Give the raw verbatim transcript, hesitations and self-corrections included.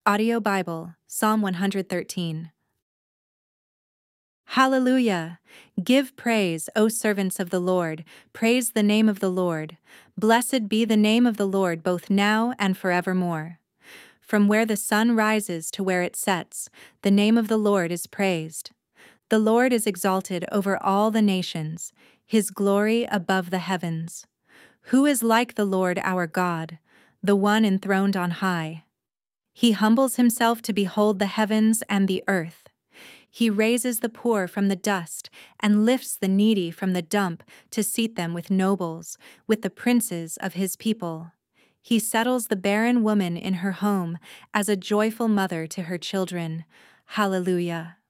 Audio Bible, Psalm one hundred thirteen. Hallelujah! Give praise, O servants of the Lord, praise the name of the Lord. Blessed be the name of the Lord both now and forevermore. From where the sun rises to where it sets, the name of the Lord is praised. The Lord is exalted over all the nations, His glory above the heavens. Who is like the Lord our God, the one enthroned on high? He humbles himself to behold the heavens and the earth. He raises the poor from the dust and lifts the needy from the dump to seat them with nobles, with the princes of his people. He settles the barren woman in her home as a joyful mother to her children. Hallelujah.